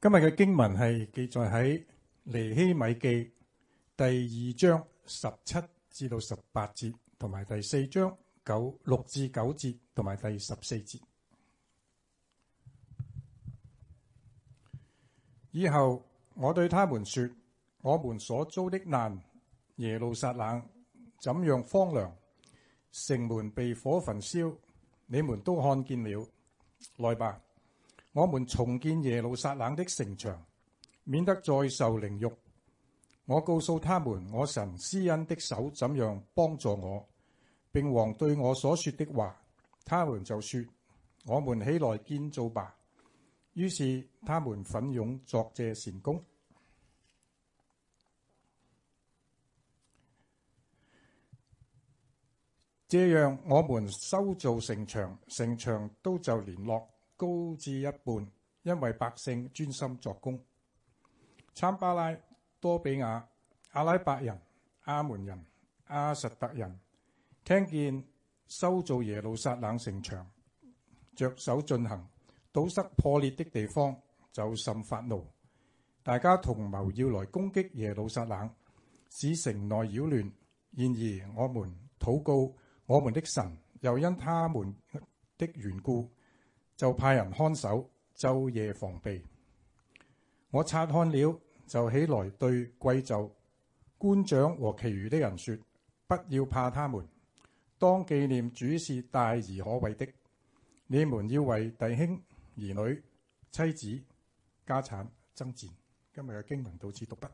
今日嘅經文係記載喺尼希米記第2章17至到18節，同埋第4章6至9節，同埋第14節。以後我對他們說：我們所遭的難，耶路撒冷怎樣荒涼，城門被火焚燒，你們都看見了。來吧，我們重建耶路撒冷的城牆，免得再受凌辱。我告訴他們，我神施恩的手怎樣幫助我，並王對我所說的話。他們就說：我們起來建造吧。於是他們奮勇作這善工。這樣我們修造城牆，城牆都就連絡，高至一半，因為百姓專心作工。參巴拉、多比亞、阿拉伯人、亞門人、亞實突人聽見修造耶路撒冷城牆着手進行，堵塞破裂的地方，就甚發怒，大家同謀要來攻擊耶路撒冷，使城內擾亂。然而我們禱告我們的神，又因他們的緣故，就派人看守，晝夜防備。我察看了，就起來對貴胄、官長和其餘的人說：不要怕他們，當紀念主是大而可畏的。你們要為弟兄、兒女、妻子、家產爭戰。今日嘅經文到此讀畢。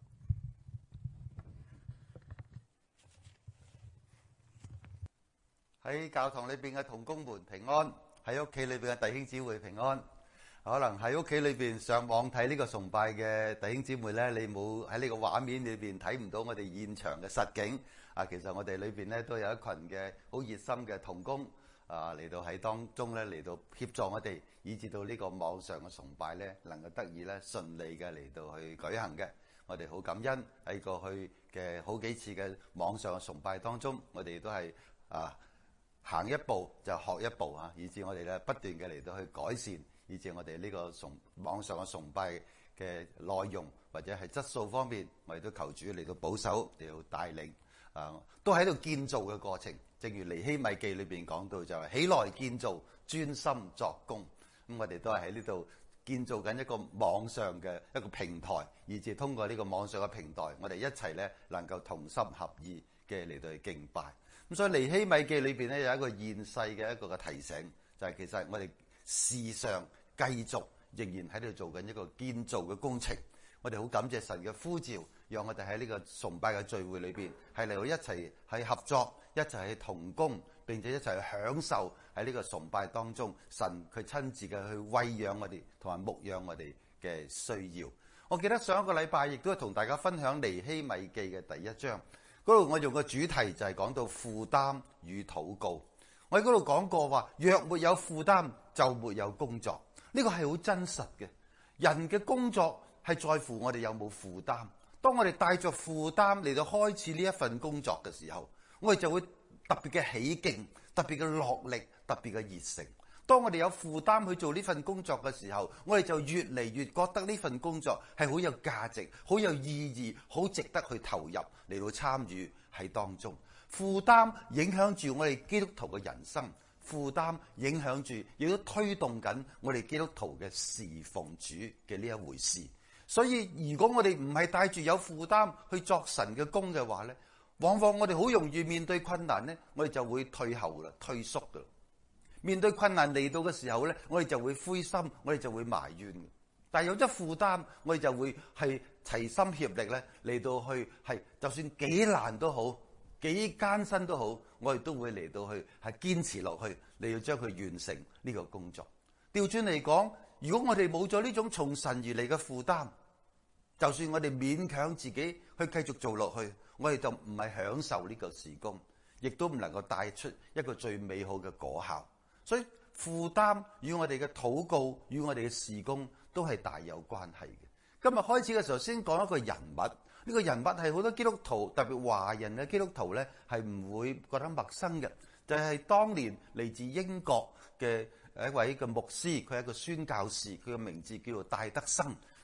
喺教堂裏邊嘅同工們平安，喺屋企裏邊嘅弟兄姊妹平安。可能喺屋企裏邊上網睇呢個崇拜嘅弟兄姊妹咧，你冇喺呢個畫面裏邊睇唔到我哋現場嘅實景啊。其實我哋裏邊咧都有一群嘅好熱心嘅同工啊，嚟到喺當中咧嚟到協助我哋，以至到呢個網上嘅崇拜咧能夠得以咧順利嘅嚟到去舉行嘅。我哋好感恩喺過去嘅好幾次嘅網上嘅崇拜當中，我哋都係行一步就學一步啊，以至我哋咧不斷嘅嚟到去改善，以至我哋呢個網上嘅崇拜嘅內容或者係質素方面，我哋都求主嚟到保守，嚟到帶領都喺度建造嘅過程。正如尼希米記裏邊講到，就係起來建造，專心作工。咁我哋都係喺呢度建造緊一個網上嘅一個平台，以至通過呢個網上嘅平台，我哋一齊咧能夠同心合意嘅嚟到去敬拜。咁所以尼希米記裏邊咧有一個現世嘅一個嘅提醒，就係其實我哋時常繼續仍然喺度做緊一個建造嘅工程。我哋好感謝神嘅呼召，讓我哋喺呢個崇拜嘅聚會裏邊係嚟到一齊去合作，一齊去同工，並且一齊去享受喺呢個崇拜當中神佢親自嘅去餵養我哋同埋牧養我哋嘅需要。我記得上一個禮拜亦都同大家分享尼希米記嘅第1章。嗰度我用個主題就係講到負擔與禱告。我喺嗰度講過話，若沒有負擔就沒有工作。呢個係好真實嘅。人嘅工作係在乎我哋有冇負擔。當我哋帶着負擔嚟到開始呢一份工作嘅時候，我哋就會特別嘅起勁，特別嘅落力，特別嘅熱誠。當我哋有負擔去做呢份工作嘅時候，我哋就越嚟越覺得呢份工作係好有價值、好有意義、好值得去投入嚟到參與喺當中。負擔影響住我哋基督徒嘅人生，負擔影響住亦都推動緊我哋基督徒嘅侍奉主嘅呢一回事。所以如果我哋唔係帶住有負擔去作神嘅工嘅話呢，往往我哋好容易面對困難呢，我哋就會退後啦、退縮噶。面對困難嚟到嘅時候呢，我哋就會灰心，我哋就會埋怨。但係有咗負擔，我哋就會係齊心協力呢嚟到去係，就算幾難都好，幾艱辛都好，我哋都會嚟到去係堅持落去，你要將佢完成呢個工作。調轉嚟講，如果我哋冇咗呢種從神而嚟嘅負擔，就算我哋勉強自己去繼續做落去，我哋就唔係享受呢個事工，亦都唔能夠帶出一個最美好嘅果效。所以負擔與我哋嘅禱告與我哋嘅事工都係大有關係嘅。今日開始嘅時候先講一個人物，呢個人物係好多基督徒，特別華人嘅基督徒呢係唔會覺得陌生嘅，就係當年嚟自英國嘅一位嘅牧師，佢係一個宣教士，佢嘅名字叫做戴德生。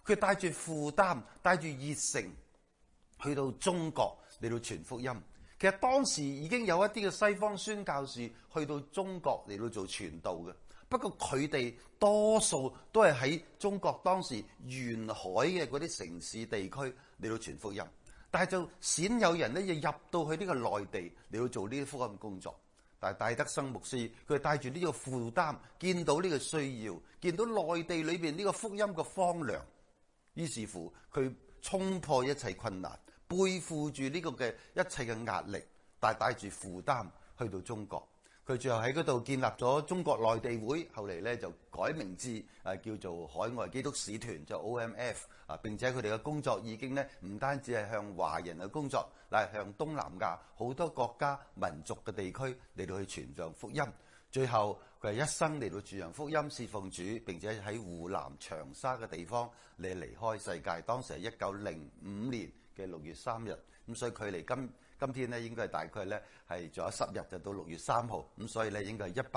佢帶住負擔，帶住熱誠去到中國嚟到傳福音。其實當時已經有一啲嘅西方宣教士去到中國嚟到做傳道嘅，不過佢哋多數都係喺中國當時沿海嘅嗰啲城市地區嚟到傳福音，但係就鮮有人咧要入到去呢個內地嚟到做呢啲福音工作。但係戴德生牧師佢帶住呢個負擔，見到呢個需要，見到內地裏邊呢個福音嘅荒涼，於是乎佢衝破一切困難，背負住呢個嘅一切嘅壓力，但係帶住負擔去到中國。佢最後喺嗰度建立咗中國內地會，後嚟咧就改名字叫做海外基督使團，就 OMF 啊。並且佢哋嘅工作已經咧唔單止係向華人嘅工作，乃係向東南亞好多國家民族嘅地區嚟到去傳揚福音。最後佢係一生嚟到傳揚福音侍奉主，並且喺湖南長沙嘅地方嚟離開世界。當時係1905年嘅6月3日，咁所以距離今天咧應該係大概咧係仲有10日就到6月3號，咁所以咧應該係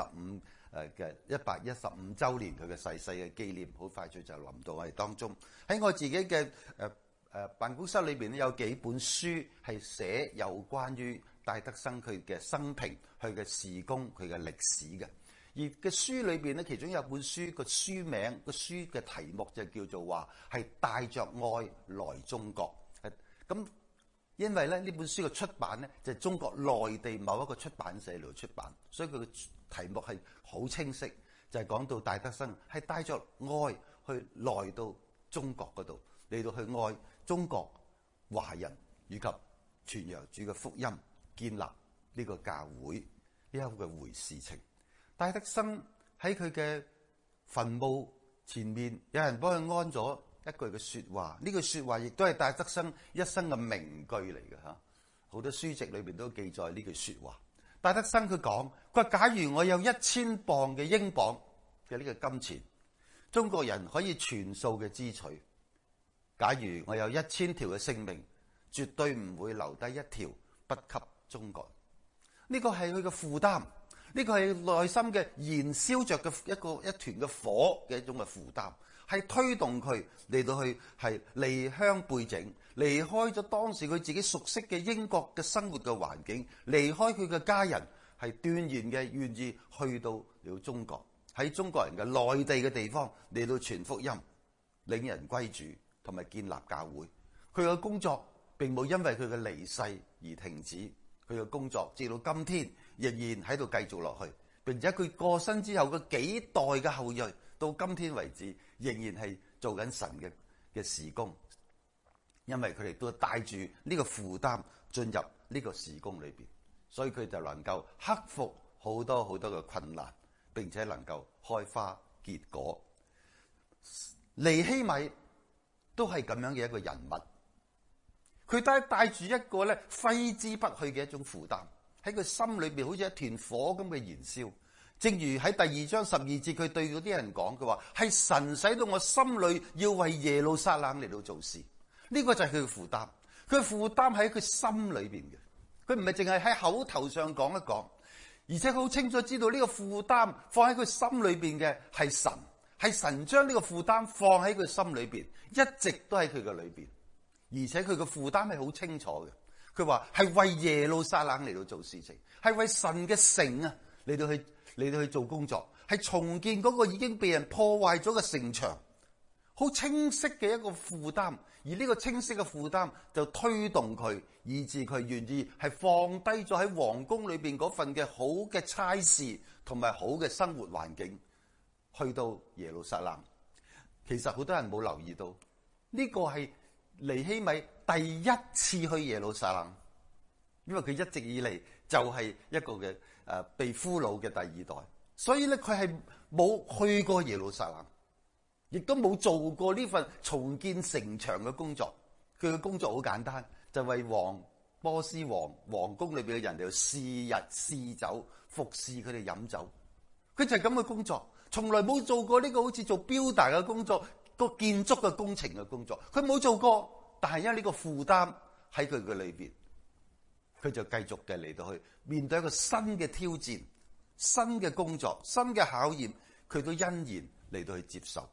115週年佢嘅逝世嘅紀念，好快脆就臨到我哋當中。喺我自己嘅辦公室裏邊咧有幾本書係寫有關於戴德生佢嘅生平、佢嘅事工、佢嘅歷史嘅。而嘅書裏邊咧，其中有本書個書名、個書嘅題目就叫做話係帶着愛來中國。咁因為咧呢本書嘅出版咧就係中國內地某一個出版社嚟出版，所以佢嘅題目係好清晰，就係講到戴德生係帶着愛去來到中國嗰度，嚟到去愛中國華人以及傳揚主嘅福音，建立呢個教會呢一個回事情。戴德生喺佢嘅墳墓前面，有人幫佢安咗一句嘅說話，呢句說話亦都係戴德生一生嘅名句嚟嘅吓，好多書籍裏邊都記載呢句說話。戴德生佢講，佢話假如我有1000磅嘅英鎊嘅呢個金錢，中國人可以全數嘅支取；假如我有1000條嘅性命，絕對唔會留低一條不給中國。呢個係佢嘅負擔，呢個係內心嘅燃燒着嘅一團嘅火嘅一種嘅負擔，係推動佢嚟到去係離鄉背井，離開咗當時佢自己熟悉嘅英國嘅生活嘅環境，離開佢嘅家人，係斷然嘅願意去到中國，喺中國人嘅內地嘅地方嚟到傳福音，領人歸主同埋建立教會。佢嘅工作並冇因為佢嘅離世而停止，佢嘅工作直到今天仍然喺度繼續落去，並且佢過身之後嘅幾代嘅後裔到今天為止仍然係做緊神嘅事工，因為佢哋都帶住呢個負擔進入呢個事工裏邊，所以佢就能夠克服好多好多嘅困難，並且能夠開花結果。尼希米都係咁樣嘅一個人物，佢帶住一個咧揮之不去嘅一種負擔，喺佢心裏邊好似一團火咁嘅燃燒。正如喺第2章12節，佢對嗰啲人講，佢話係神使到我心裏要為耶路撒冷嚟到做事。呢個就係佢嘅負擔，佢嘅負擔喺佢心裏邊嘅，佢唔係淨係喺口頭上講一講，而且佢好清楚知道呢個負擔放喺佢心裏邊嘅係神，係神將呢個負擔放喺佢心裏邊，一直都喺佢嘅裏邊，而且佢嘅負擔係好清楚嘅。佢話係為耶路撒冷嚟到做事情，係為神嘅城啊嚟到去做工作，係重建嗰個已經被人破壞咗嘅城牆，好清晰嘅一個負擔。而呢個清晰嘅負擔就推動佢，以致佢願意係放低咗喺皇宮裏邊嗰份嘅好嘅差事同埋好嘅生活環境，去到耶路撒冷。其實好多人冇留意到，呢個係尼希米第一次去耶路撒冷，因為佢一直以嚟就係一個嘅被俘虜嘅第2代，所以咧佢係冇去過耶路撒冷，亦都冇做過呢份重建城牆嘅工作。佢嘅工作好簡單，就為波斯王皇宮裏邊嘅人嚟試日試酒，服侍佢哋飲酒。佢就係咁嘅工作，從來冇做過呢個好似做標大嘅工作，個建築嘅工程嘅工作，佢冇做過。但係因為呢個負擔喺佢嘅裏邊，佢就繼續嘅嚟到去面對一個新嘅挑戰、新嘅工作、新嘅考驗，佢都欣然嚟到去接受。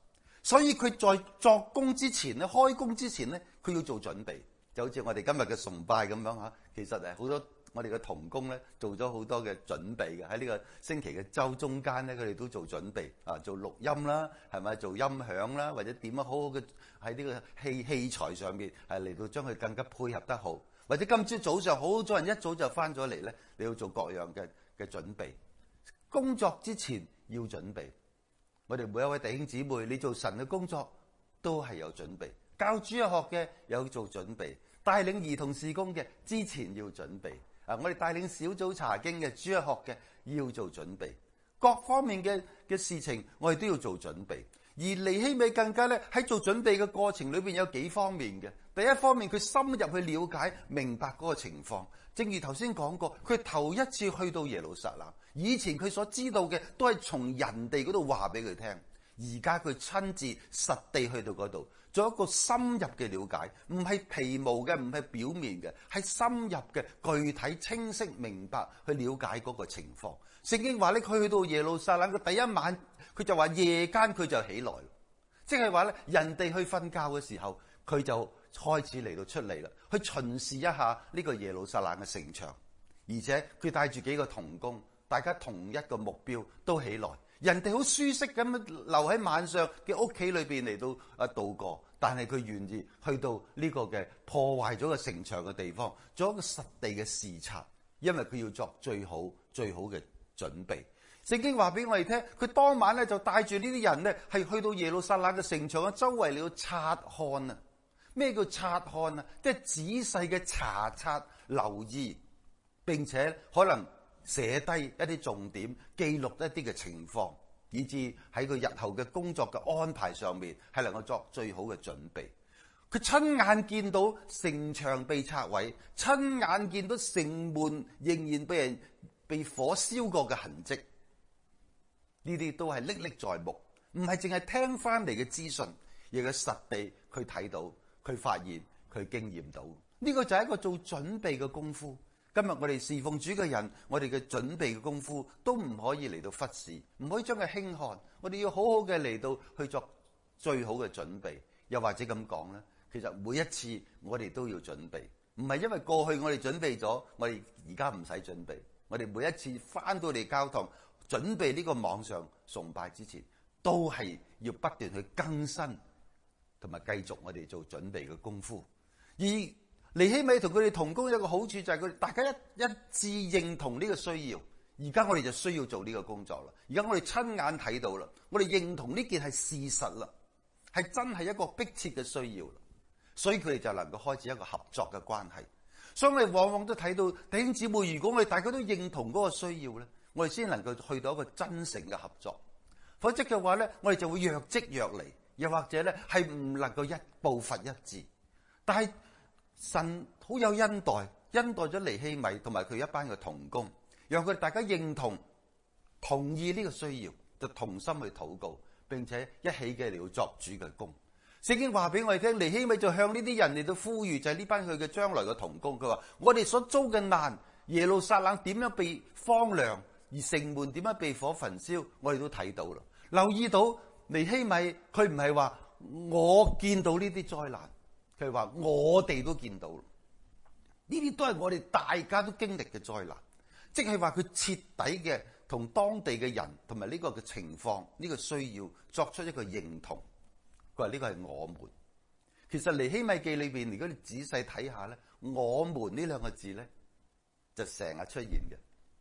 所以佢在作工之前咧，開工之前咧，佢要做準備，就好似我哋今日嘅崇拜咁樣嚇。其實好多我哋嘅同工咧，做咗好多嘅準備嘅，喺呢個星期嘅週中間咧，佢哋都做準備啊，做錄音啦，係咪做音響啦，或者點樣好好嘅喺呢個器材上面係嚟到將佢更加配合得好，或者今朝早上好多人一早就翻咗嚟咧，你要做各樣嘅準備。工作之前要準備。我哋每一位弟兄姊妹，你做神嘅工作都係有準備，教主日學嘅有做準備，帶領兒童事工嘅之前要準備，我哋帶領小組查經嘅主日學嘅要做準備，各方面嘅事情我哋都要做準備。而尼希米更加咧喺做準備嘅過程裏邊有幾方面嘅。第一方面，佢深入去了解明白嗰個情況。正如頭先講過，佢頭一次去到耶路撒冷，以前佢所知道嘅都係從人哋嗰度話俾佢聽，而家佢親自實地去到嗰度，做一個深入嘅了解，唔係皮毛嘅，唔係表面嘅，係深入嘅、具體、清晰、明白去了解嗰個情況。聖經話咧，佢去到耶路撒冷嘅第一晚，佢就話夜間佢就起來，即係話咧，人哋去瞓覺嘅時候，佢就開始嚟到出嚟啦，去巡視一下呢個耶路撒冷嘅城牆，而且佢帶住幾個同工，大家同一個目標都起來。人哋好舒適咁留喺晚上嘅屋企裏邊嚟到度過，但係佢願意去到呢個嘅破壞咗個城牆嘅地方，做一個實地嘅視察，因為佢要作最好嘅準備。聖經話俾我哋聽，佢當晚咧就帶住呢啲人咧，係去到耶路撒冷嘅城牆嘅周圍嚟到察看啊！咩叫察看啊？即係仔細嘅查察、留意，並且可能寫低一啲重點，記錄一啲嘅情況，以至喺佢日後嘅工作嘅安排上面係能夠作最好嘅準備。佢親眼見到城牆被拆毀，親眼見到城門仍然被火燒過嘅痕跡，呢啲都係歷歷在目，唔係淨係聽翻嚟嘅資訊，而係實地佢睇到、佢發現、佢經驗到。呢個就係一個做準備嘅功夫。今日我哋侍奉主嘅人，我哋嘅準備嘅功夫都唔可以嚟到忽視，唔可以將佢輕看。我哋要好好嘅嚟到去作最好嘅準備。又或者咁講咧，其實每一次我哋都要準備，唔係因為過去我哋準備咗，我哋而家唔使準備。我哋每一次翻到嚟教堂準備呢個網上崇拜之前，都係要不斷去更新同埋繼續我哋做準備嘅功夫。而尼希米同佢哋同工有一個好處，就係佢哋大家一致認同呢個需要。而家我哋就需要做呢個工作啦。而家我哋親眼睇到啦，我哋認同呢件係事實啦，係真係一個迫切嘅需要啦。所以佢哋就能夠開始一個合作嘅關係。所以我哋往往都睇到弟兄姊妹，如果我哋大家都認同嗰個需要咧，我哋先能夠去到一個真誠嘅合作。否則嘅話咧，我哋就會若即若離，又或者咧係唔能夠一步伐一致。但係神好有恩待咗尼希米同埋佢一班嘅同工，讓佢哋大家認同意呢個需要，就同心去禱告，並且一起嘅嚟到作主嘅工。聖經話俾我哋聽，尼希米就向呢啲人嚟到呼籲，就係呢班佢嘅將來嘅同工。佢話：我哋所遭嘅難，耶路撒冷點樣被荒涼，而城門點樣被火焚燒，我哋都睇到啦。留意到尼希米，佢唔係話我見到呢啲災難，佢係話我哋都見到。呢啲都係我哋大家都經歷嘅災難，即係話佢徹底嘅同當地嘅人同埋呢個嘅情況，呢個需要作出一個認同。佢話呢個係我們。其實尼希米記裏邊，如果你仔細睇下咧，我們呢兩個字咧就成日出現嘅。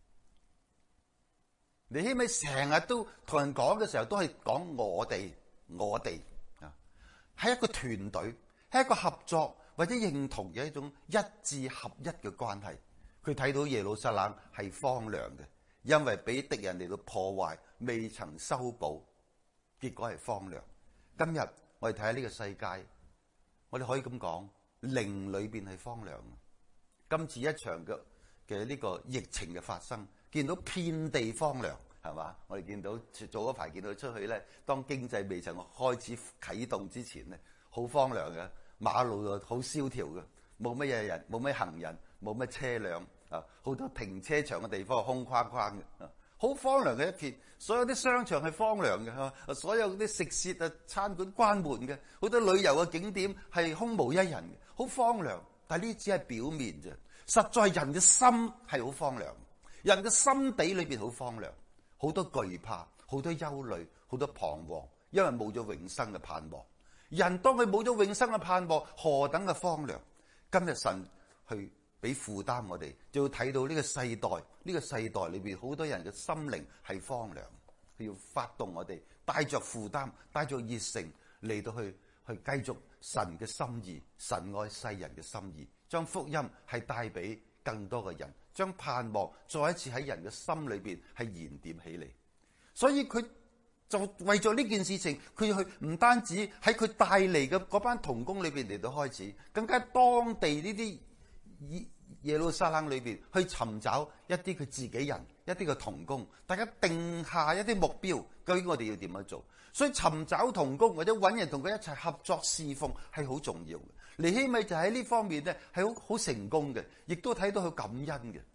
尼希米成日都同人講嘅時候，都係講我哋啊，係一個團隊，係一個合作或者認同嘅一種一致合一嘅關係。佢睇到耶路撒冷係荒涼嘅，因為俾敵人嚟到破壞，未曾修補，結果係荒涼。今日我哋睇下呢個世界，我哋可以咁講，靈裏邊係荒涼。今次一場嘅呢個疫情嘅發生，見到遍地荒涼，係嘛？我哋見到早嗰排見到出去咧，當經濟未曾開始啟動之前咧，好荒涼嘅，馬路就好蕭條嘅，冇乜嘢人，冇乜行人，冇乜車輛啊，好多停車場嘅地方空框框嘅， 好荒涼嘅一片。所有啲商場係荒涼嘅，所有啲食肆餐館關門嘅，好多旅遊嘅景點係空無一人嘅，好荒涼。但係呢只係表面啫，實在人嘅心係好荒涼，人嘅心底裏邊好荒涼，好多懼怕，好多憂慮，好多彷徨，因為冇咗永生嘅盼望。人當佢冇咗永生嘅盼望，何等嘅荒涼！今日神去俾負擔我哋，就要睇到呢個世代，呢個世代裏邊好多人嘅心靈係荒涼，佢要發動我哋，帶着負擔，帶着熱誠嚟到去繼續神嘅心意，神愛世人嘅心意，將福音係帶俾更多嘅人，將盼望再一次喺人嘅心裏邊係燃點起嚟。所以佢就為咗呢件事情，佢要去唔單止喺佢帶嚟嘅嗰班同工裏邊嚟到開始，更加當地呢啲耶路撒冷裏邊去尋找一啲佢自己人，一啲嘅同工，大家定下一啲目標，究竟我哋要點樣做？所以尋找同工或者揾人同佢一齊合作侍奉係好重要嘅。尼希米就喺呢方面咧係好成功嘅，亦都睇到佢感恩嘅。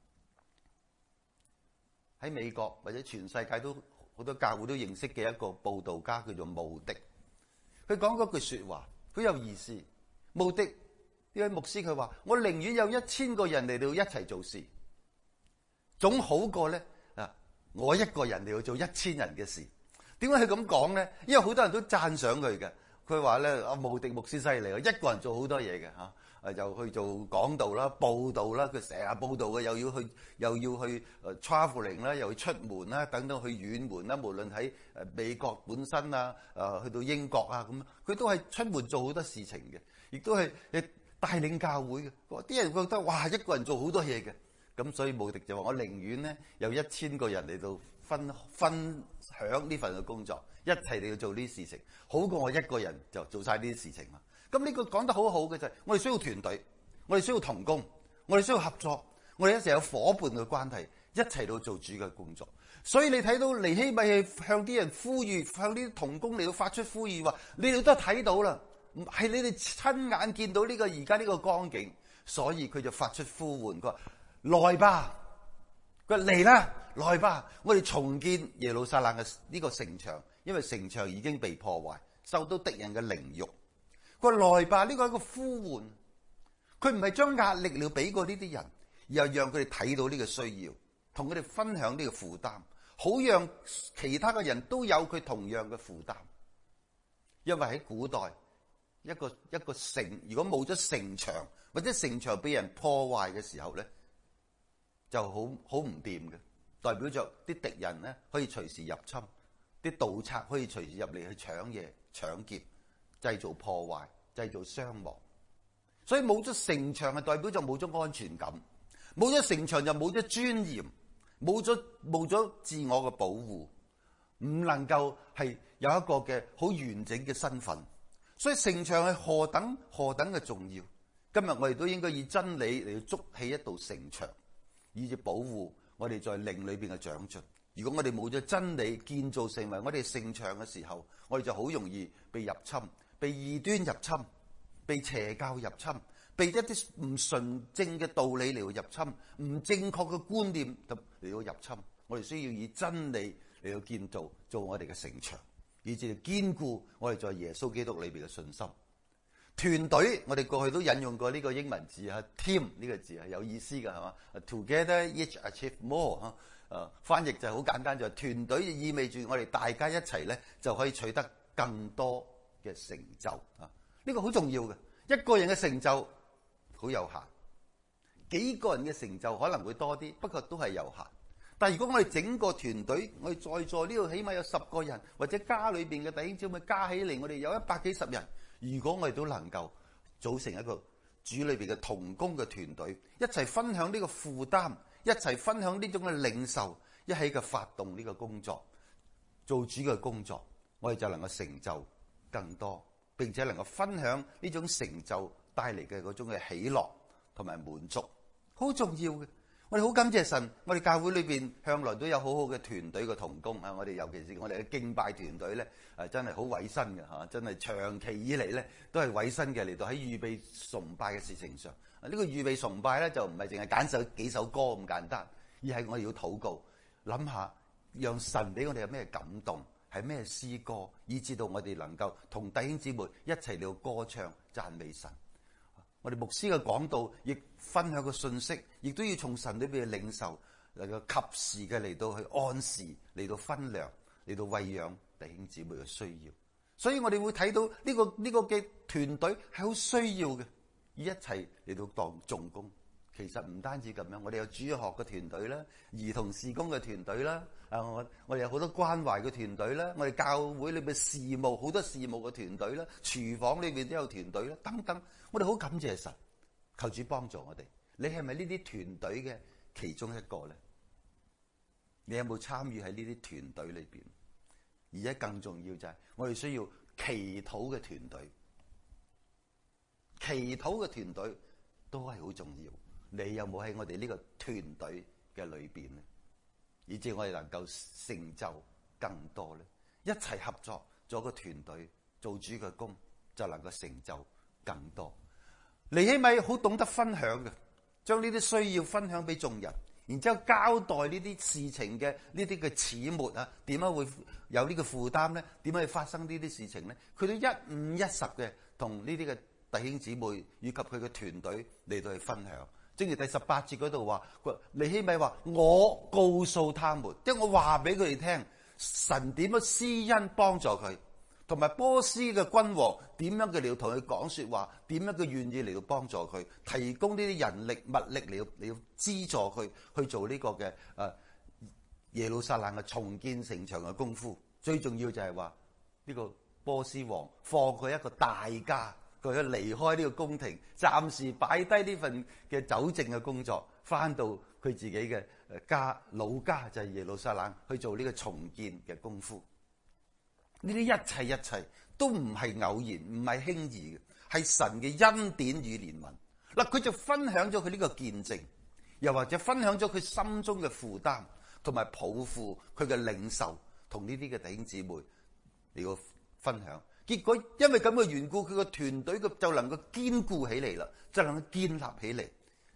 喺美國或者全世界都好多教會都認識嘅一個佈道家叫做慕迪，佢講嗰句說話好有意思。慕迪呢位牧師佢話：我寧願有1000個人嚟到一齊做事，總好過咧我一個人嚟到做1000人嘅事。點解佢咁講咧？因為好多人都讚賞佢嘅。佢話咧，阿慕迪牧師犀利，一個人做好多嘢嘅嚇，又去做講道啦、佈道啦，佢成日佈道嘅，又要去traveling 啦，又要出門啦，等等去遠門啦，無論喺美國本身啊，去到英國啊咁，佢都係出門做好多事情嘅，亦都係帶領教會嘅。啲人覺得哇，一個人做好多嘢嘅，咁所以慕迪就話：我寧願咧有1000個人嚟到分享呢份嘅工作，一齊嚟到做呢啲事情，好過我一個人就做晒呢啲事情啦。咁呢個講得好好嘅就係，我哋需要團隊，我哋需要同工，我哋需要合作，我哋一齊有夥伴嘅關係，一齊到做主嘅工作。所以你睇到尼希米係向啲人呼籲，向啲同工嚟到發出呼籲，話你哋都睇到啦，係你哋親眼見到呢個而家呢個光景，所以佢就發出呼喚，佢話來吧，佢話嚟啦，來吧，我哋重建耶路撒冷嘅呢個城牆，因為城牆已經被破壞，受到敵人嘅凌辱。佢話來吧，呢個係一個呼喚，佢唔係將壓力嚟俾過呢啲人，而係讓佢哋睇到呢個需要，同佢哋分享呢個負擔，好讓其他嘅人都有佢同樣嘅負擔。因為喺古代一個城，如果冇咗城牆，或者城牆被人破壞嘅時候咧，就好唔掂嘅，代表着啲敵人咧可以隨時入侵，啲盜賊可以隨時入嚟去搶嘢、搶劫，製造破壞、製造傷亡。所以冇咗城牆係代表就冇咗安全感，冇咗城牆就冇咗尊嚴，冇咗自我嘅保護，唔能夠係有一個嘅好完整嘅身份。所以城牆係何等嘅重要。今日我哋都應該以真理嚟築起一道城牆，以至保護我哋在靈裏邊嘅長進。如果我哋冇咗真理建造成為我哋城牆嘅時候，我哋就好容易被入侵，被異端入侵，被邪教入侵，被一啲唔純正嘅道理嚟到入侵，唔正確嘅觀念嚟到入侵。我哋需要以真理嚟到建造做我哋嘅城牆，以至堅固我哋在耶穌基督裏邊嘅信心。團隊，我哋過去都引用過呢個英文字啊 ，team 呢個字係有意思嘅，係嘛 ？Together each achieve more 翻譯就係好簡單，就係團隊意味住我哋大家一齊咧就可以取得更多嘅成就啊！呢個好重要嘅，一個人嘅成就好有限，幾個人嘅成就可能會多啲，不過都係有限。但係如果我哋整個團隊，我哋在座呢度起碼有10個人，或者家裏邊嘅弟兄姊妹加起嚟，我哋有100幾10人。如果我哋都能夠組成一個主裏邊嘅同工嘅團隊，一齊分享呢個負擔，一齊分享呢種嘅領受，一起嘅發動呢個工作，做主嘅工作，我哋就能夠成就更多，並且能夠分享呢種成就帶嚟嘅嗰種嘅喜樂同埋滿足，好重要嘅。我哋好感謝神，我哋教會裏邊向來都有好好嘅團隊嘅同工啊！我哋尤其是我哋嘅敬拜團隊咧，真係好委身嘅嚇，真係長期以嚟咧都係委身嘅嚟到喺預備崇拜嘅事情上。呢個預備崇拜咧就唔係淨係揀幾首歌咁簡單，而係我哋要禱告， 諗下，讓神俾我哋有咩感動，係咩詩歌，以致到我哋能夠同弟兄姊妹一齊嚟到歌唱讚美神。我哋牧師嘅講道，亦分享個信息，亦都要從神裏邊嘅領受，能夠及時嘅嚟到去按時嚟到分糧，嚟到餵養弟兄姊妹嘅需要。所以我哋會睇到呢個嘅團隊係好需要嘅，一齊嚟到當眾工。其實唔單止咁樣，我哋有主日學嘅團隊啦，兒童事工嘅團隊啦，我哋有好多關懷嘅團隊啦，我哋教會裏邊事務好多事務嘅團隊啦，廚房裏邊都有團隊啦，等等。我哋好感謝神，求主幫助我哋。你係咪呢啲團隊嘅其中一個咧？你有冇參與喺呢啲團隊裏邊？而且更重要就係我哋需要祈禱嘅團隊，祈禱嘅團隊都係好重要。你有冇喺我哋呢個團隊嘅裏邊咧？以致我哋能夠成就更多咧？一齊合作做個團隊，做主嘅工，就能夠成就更多。尼希米好懂得分享嘅，將呢啲需要分享俾眾人，然之後交代呢啲事情嘅呢啲嘅始末啊，點樣會有呢個負擔咧？點樣去發生呢啲事情咧？佢都一五一十嘅同呢啲嘅弟兄姊妹以及佢嘅團隊嚟到去分享。正如第18節嗰度話，尼希米話：我告訴他們，即係我話俾佢哋聽，神點樣施恩幫助佢，同埋波斯嘅君王點樣嘅嚟到同佢講說話，點樣嘅願意嚟到幫助佢，提供呢啲人力物力嚟到資助佢去做呢個嘅耶路撒冷嘅重建城牆嘅功夫。最重要就係話呢個波斯王放佢一個大假。佢要離開呢個宮廷，暫時擺低呢份嘅酒政嘅工作，翻到佢自己嘅老家就係耶路撒冷去做呢個重建嘅功夫。呢啲一切都唔係偶然，唔係輕易嘅，係神嘅恩典與憐憫。嗱，佢就分享咗佢呢個見證，又或者分享咗佢心中嘅負擔，同埋抱負佢嘅領受，同呢啲嘅弟兄姊妹嚟到分享。結果因為咁嘅緣故，佢個團隊就能夠堅固起嚟啦，就能夠建立起嚟。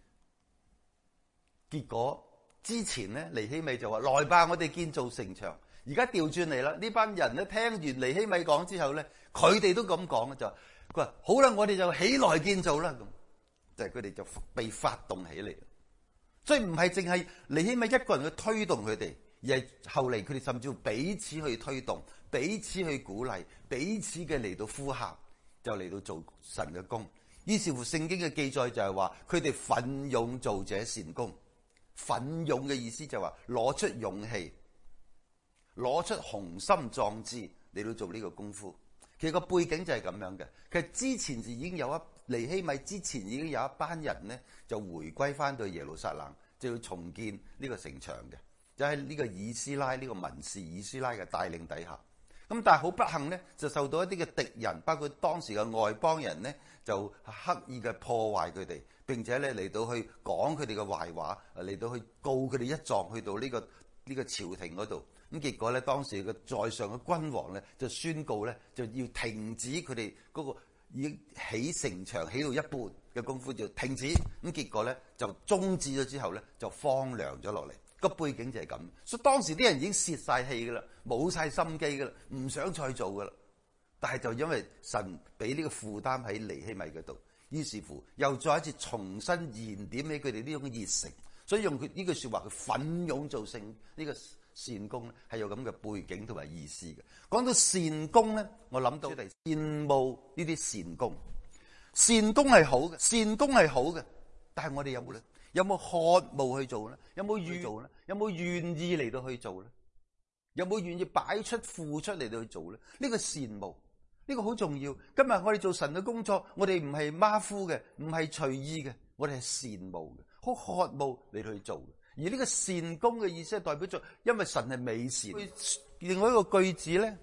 結果之前咧，尼希米就話：來吧，我哋建造城牆。而家調轉嚟啦，呢班人咧聽完尼希米講之後咧，佢哋都咁講，就佢話：好啦，我哋就起來建造啦。咁就係佢哋就被發動起嚟。所以唔係淨係尼希米一個人去推動佢哋，而係後嚟佢哋甚至乎彼此去推動，彼此去鼓勵，彼此嘅嚟到呼喊，就嚟到做神嘅工。於是乎聖經嘅記載就係話，佢哋奮勇做這善工。奮勇嘅意思就係話攞出勇氣，攞出雄心壯志嚟到做呢個功夫。其實個背景就係咁樣嘅。其實之前已經有尼希米之前已經有一班人呢，就回歸翻到耶路撒冷，就要重建呢個城牆嘅，就喺呢個以斯拉呢個文士以斯拉嘅帶領底下。咁但係好不幸呢，就受到一啲嘅敵人，包括當時嘅外邦人呢，就刻意嘅破壞佢哋，並且咧嚟到去講佢哋嘅壞話，嚟到去告佢哋一狀，去到呢個朝廷嗰度。咁結果咧，當時嘅在上嘅君王咧就宣告咧，就要停止佢哋嗰個已經起城牆起到一半嘅功夫就停止。咁結果咧就終止咗之後咧就荒涼咗落嚟。個背景就係咁，所以當時啲人已經泄晒氣噶啦，冇晒心機噶啦，唔想再做噶啦。但係就因為神俾呢個負擔喺尼希米嗰度，於是乎又再一次重新燃點起佢哋呢種熱誠，所以用佢呢句說話，佢奮勇做成呢個善工咧，係有咁嘅背景同埋意思嘅。講到善工咧，我諗到羨慕呢啲善工，善工係好嘅，善工係好嘅，但係我哋有冇咧？有冇渴慕去做咧？有冇願做咧？有冇願意嚟到去做咧？有冇願意擺出付出嚟到去做咧？呢個羨慕，呢個好重要。今日我哋做神嘅工作，我哋唔係馬虎嘅，唔係隨意嘅，我哋係羨慕嘅，好渴慕嚟到去做嘅。而呢個善工嘅意思係代表咗，因為神係美善。另外一個句子咧，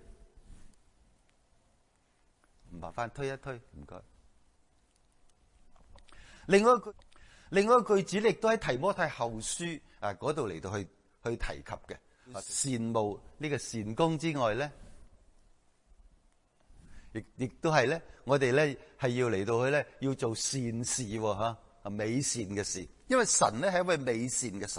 麻煩推一推，唔該。另外一個句子咧，亦都喺提摩太後書嗰度嚟到去提及嘅。羨慕呢個善工之外咧，亦都係咧，我哋咧係要嚟到去咧，要做善事吓，美善嘅事。因為神咧係一位美善嘅神，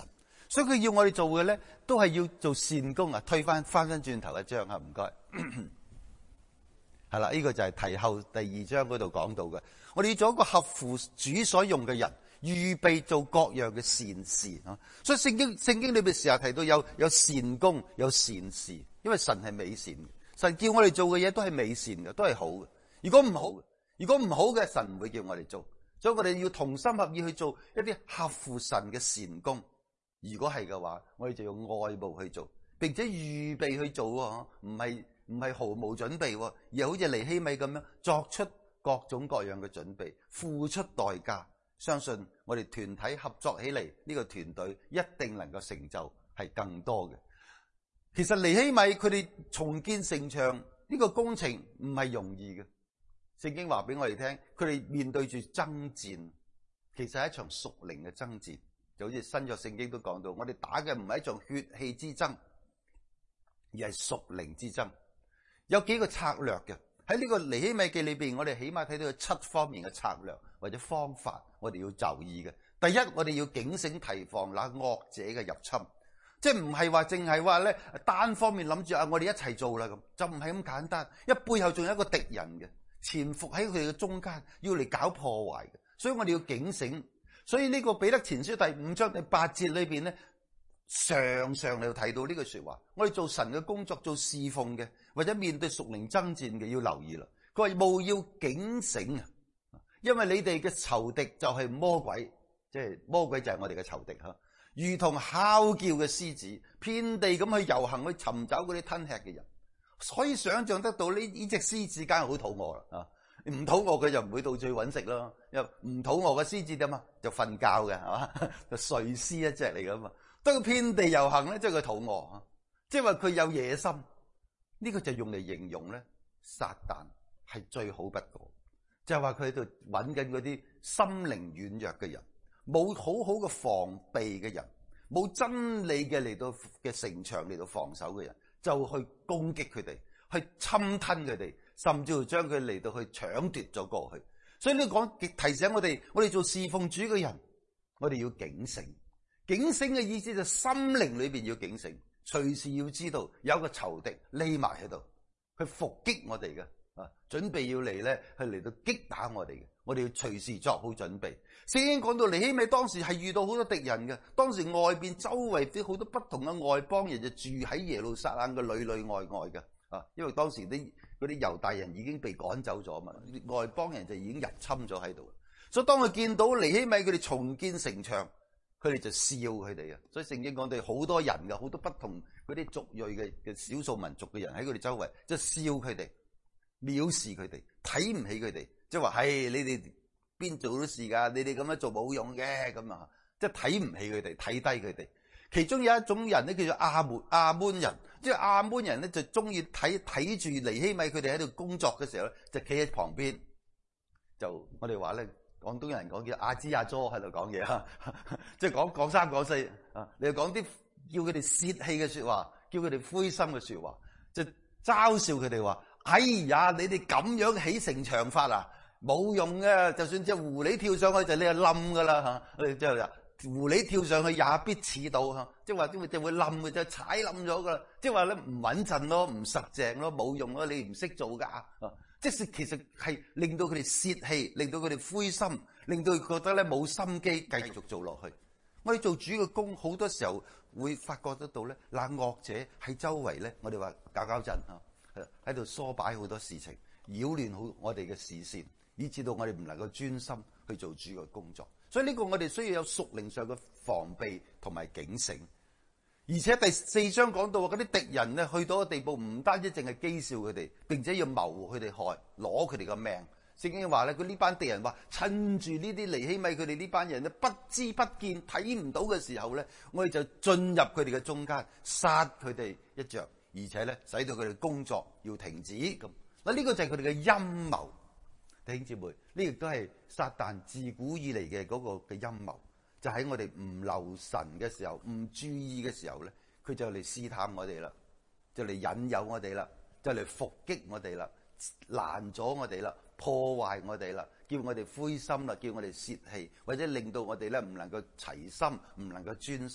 所以佢要我哋做嘅咧，都係要做善工啊！翻轉頭一章啊，唔該。係啦，呢個就係提後第2章嗰度講到嘅。我哋要做一個合乎主所用嘅人，預備做各樣嘅善事啊！所以聖經裏邊時候提到有善工，有善事，因為神係美善嘅，神叫我哋做嘅嘢都係美善嘅，都係好嘅。如果唔好嘅，神唔會叫我哋做。所以我哋要同心合意去做一啲合乎神嘅善工。如果係嘅話，我哋就用愛慕去做，並且預備去做喎，唔係毫無準備喎，而係好似尼希米咁樣作出各種各樣嘅準備，付出代價。相信我哋團體合作起嚟，呢個團隊一定能夠成就係更多嘅。其實尼希米佢哋重建城牆呢個工程唔係容易嘅。聖經話俾我哋聽，佢哋面對住爭戰，其實係一場屬靈嘅爭戰。就好似新約聖經都講到，我哋打嘅唔係一場血氣之爭，而係屬靈之爭。有幾個策略嘅，喺呢個尼希米記裏邊，我哋起碼睇到有7方面嘅策略或者方法，我哋要就意嘅。第一，我哋要警醒提防那惡者嘅入侵，即係唔係話淨係話咧單方面諗住我哋一齊做啦，咁就唔係咁簡單，因為背後仲有一個敵人嘅潛伏喺佢哋嘅中間，要嚟搞破壞嘅，所以我哋要警醒。所以呢個彼得前書第5章第8節裏邊咧，常常嚟提到呢句說話。我哋做神嘅工作，做侍奉嘅，或者面對屬靈爭戰嘅，要留意啦。佢話務要警醒啊，因為你哋嘅仇敵就係魔鬼，即係魔鬼就係我哋嘅仇敵吓，如同哮叫嘅獅子，遍地咁去遊行，去尋找嗰啲吞吃嘅人。可以想象得到呢隻獅子梗係好肚餓啦啊！唔肚餓佢就唔會到處揾食咯，因為唔肚餓嘅獅子點啊？就瞓覺嘅係嘛，就睡獅一隻嚟噶嘛。當佢遍地遊行咧，即係佢肚餓，即係話佢有野心。呢個就用嚟形容咧，撒旦係最好不過，就係話佢喺度揾緊嗰啲心靈軟弱嘅人，冇好好嘅防備嘅人，冇真理嘅嚟到嘅城牆嚟到防守嘅人，就去攻擊佢哋，去侵吞佢哋。甚至乎將佢嚟到去搶奪咗過去，所以呢個講提醒我哋做侍奉主嘅人，我哋要警醒。警醒嘅意思就心靈裏邊要警醒，隨時要知道有一個仇敵匿埋喺度，去伏擊我哋嘅啊，準備要嚟咧，去嚟到擊打我哋嘅，我哋要隨時作好準備。聖經講到尼希米當時係遇到好多敵人嘅，當時外邊周圍啲好多不同嘅外邦人就住喺耶路撒冷嘅裏裏外外嘅啊，因為當時嗰啲猶大人已經被趕走咗嘛，外邦人就已經入侵咗喺度。所以當佢見到尼希米佢哋重建城牆，佢哋就笑佢哋啊。所以聖經講到好多人嘅，好多不同嗰啲族裔嘅少數民族嘅人喺佢哋周圍，就笑佢哋，藐視佢哋，睇唔起佢哋，即係話係你哋邊做到事㗎？你哋咁樣做冇用嘅咁啊！即係睇唔起佢哋，睇低佢哋。其中有一種人咧，叫做亞捫人，即係亞捫人咧就中意睇住尼希米佢哋喺度工作嘅時候咧，就企喺旁邊，就我哋話咧，廣東人講叫阿支阿佐喺度講嘢啊，即係講三講四啊，你又講啲叫佢哋泄氣嘅說話，叫佢哋灰心嘅說話，就嘲笑佢哋話：哎呀，你哋咁樣起城牆法啊，冇用嘅，就算隻狐狸跳上去就你就冧噶啦吓，之後就。狐狸跳上去也必刺到，即係話就會冧嘅，就踩冧咗噶啦。即係話咧唔穩陣咯，唔實淨咯，冇用咯，你唔識做噶。即係其實係令到佢哋泄氣，令到佢哋灰心，令到佢覺得咧冇心機繼續做落去。我哋做主嘅工，好多時候會發覺得到咧，那惡者喺周圍咧，我哋話搞震喺度梳擺好多事情，擾亂好我哋嘅視線，以致到我哋唔能夠專心去做主嘅工作。所以呢個我哋需要有屬靈上嘅防備同埋警醒，而且第4章講到嗰啲敵人咧，去到個地步，唔單止淨係譏笑佢哋，並且要謀佢哋害，攞佢哋嘅命。聖經話咧，佢呢班敵人話，趁住呢啲尼希米佢哋呢班人咧不知不見睇唔到嘅時候咧，我哋就進入佢哋嘅中間，殺佢哋一着，而且咧使到佢哋工作要停止咁。嗱，呢個就係佢哋嘅陰謀。弟兄姊妹，呢亦都係撒旦自古以嚟嘅嗰個嘅陰謀，就喺我哋唔留神嘅時候，唔注意嘅時候咧，佢就嚟試探我哋啦，就嚟引誘我哋啦，就嚟伏擊我哋啦，攔咗我哋啦，破壞我哋啦，叫我哋灰心啦，叫我哋泄氣，或者令到我哋咧唔能夠齊心，唔能夠專心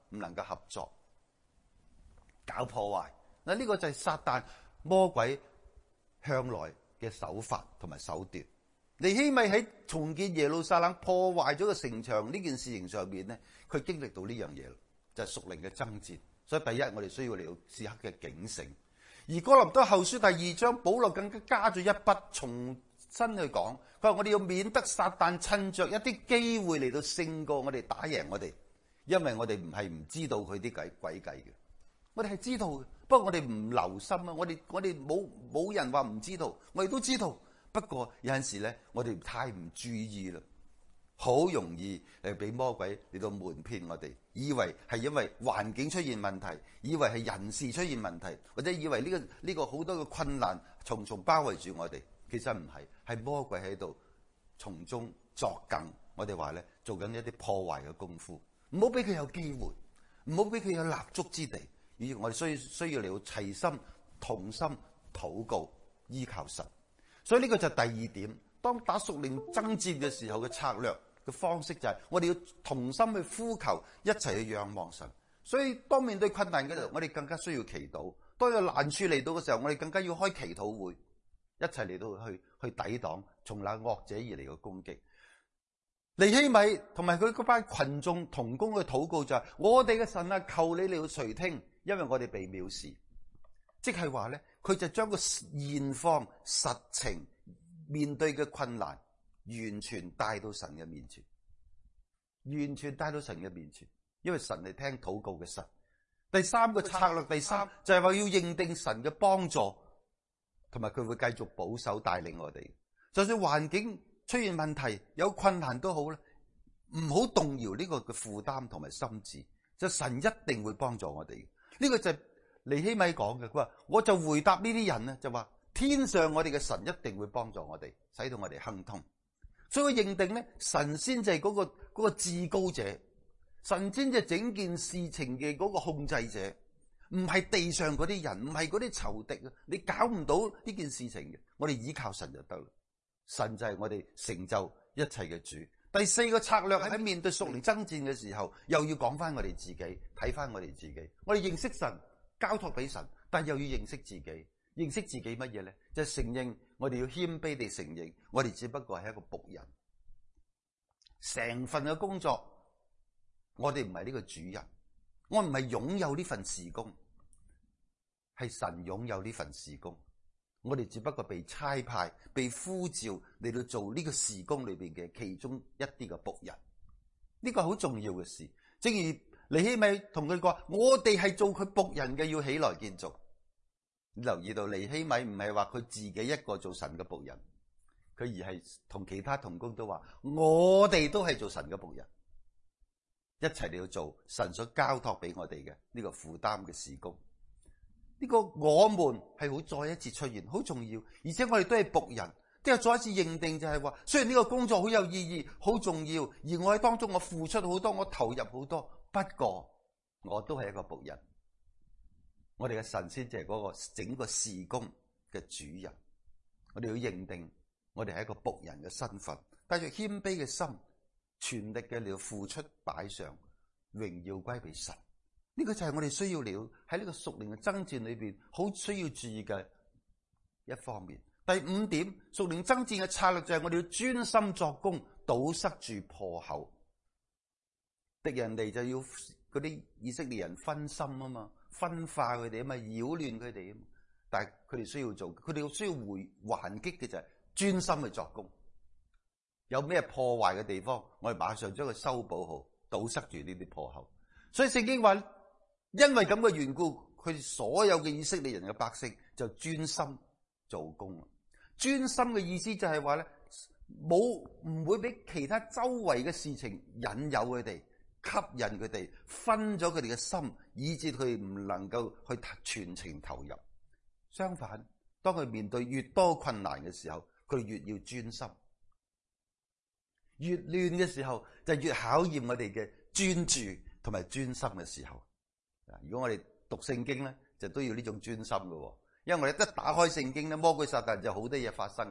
唔能夠合作，搞破壞。嗱，呢個就係撒旦魔鬼向來嘅手法同埋手段。尼希米喺重建耶路撒冷破壞咗個城牆呢件事情上面咧，佢經歷到呢樣嘢，就係屬靈嘅爭戰。所以第一，我哋需要嚟到時刻嘅警醒。而哥林多後書第2章，保羅更加加咗一筆，重新去講，佢話我哋要免得撒旦趁着一啲機會嚟到勝過我哋，打贏我哋，因為我哋唔係唔知道佢啲詭計嘅，我哋係知道嘅，不過我哋唔留心啊，我哋冇人話唔知道，我哋都知道，不過有陣時咧，我哋太唔注意啦。好容易俾魔鬼嚟到瞞騙我哋，以為係因為環境出現問題，以為係人事出現問題，或者以為呢個好多嘅困難重重包圍住我哋。其實唔係，係魔鬼喺度從中作梗。我哋話咧，做緊一啲破壞嘅功夫，唔好俾佢有機會，唔好俾佢有立足之地。而我哋需要嚟到齊心同心禱告，依靠神。所以呢個就係第二點，當打屬靈爭戰嘅時候嘅策略嘅方式就係我哋要同心去呼求，一齊去仰望神。所以當面對困難嘅時候，我哋更加需要祈禱；當有難處嚟到嘅時候，我哋更加要開祈禱會，一齊嚟到去抵擋從那惡者而嚟嘅攻擊。尼希米同埋佢嗰班群眾同工嘅禱告就係：我哋嘅神啊，求你嚟到垂聽，因為我哋被藐視。即係話咧，佢就將個現況實情面對嘅困難完全帶到神嘅面前，完全帶到神嘅面前，因為神係聽禱告嘅神。第三個策略，第三就係話要認定神嘅幫助，同埋佢會繼續保守帶領我哋。就算環境出現問題，有困難都好啦，唔好動搖呢個嘅負擔同埋心志，就神一定會幫助我哋。呢個就係尼希米講嘅，佢話我就回答呢啲人咧，就話天上我哋嘅神一定會幫助我哋，使到我哋亨通。所以佢認定咧，神先就係嗰個至高者，神先就係整件事情嘅嗰個控制者，唔係地上嗰啲人，唔係嗰啲仇敵啊！你搞唔到呢件事情嘅，我哋依靠神就得啦。神就係我哋成就一切嘅主。第四個策略喺面對屬靈爭戰嘅時候，又要講翻我哋自己，睇翻我哋自己。我哋認識神，交託俾神，但又要認識自己。認識自己乜嘢咧？就係承認，我哋要謙卑地承認，我哋只不過係一個僕人。成份嘅工作，我哋唔係呢個主人，我唔係擁有呢份事工，係神擁有呢份事工。我哋只不過被差派、被呼召嚟到做呢個事工裏邊嘅其中一啲嘅僕人。呢個好重要嘅事。正如尼希米同佢講，我哋係做佢僕人嘅，要起來建造。你留意到尼希米唔係話佢自己一個做神嘅僕人，佢而係同其他同工都話，我哋都係做神嘅僕人，一齊嚟到做神所交託俾我哋嘅呢個負擔嘅事工。呢個我們係好再一次出現，好重要，而且我哋都係僕人，都係再一次認定就係話，雖然呢個工作好有意義、好重要，而我喺當中我付出好多，我投入好多，不過我都係一個僕人。我哋嘅神先就係嗰個整個事工嘅主人，我哋要認定我哋係一個僕人嘅身份，帶住謙卑嘅心，全力嘅嚟到付出擺上，榮耀歸俾神。呢個就係我哋需要了喺呢個屬靈嘅爭戰裏邊好需要注意嘅一方面。第五點，屬靈爭戰嘅策略就係我哋要專心作工，堵塞住破口。敵人嚟就要嗰啲以色列人分心啊嘛，分化佢哋啊嘛，擾亂佢哋啊嘛。但係佢哋需要做，佢哋需要還擊嘅就係專心去作工。有咩破壞嘅地方，我哋馬上將佢修補好，堵塞住呢啲破口。所以聖經話，因為咁嘅緣故，佢哋所有嘅以色列人嘅百姓就專心做工。專心嘅意思就係話咧，唔會俾其他周圍嘅事情引誘佢哋，吸引佢哋，分咗佢哋嘅心，以致佢哋唔能夠去全程投入。相反，當佢面對越多困難嘅時候，佢哋越要專心。越亂嘅時候，就越考驗我哋嘅專注同埋專心嘅時候。如果我哋讀聖經咧，就都要呢種專心嘅，因為我哋一打開聖經咧，魔鬼撒旦就好多嘢發生噶。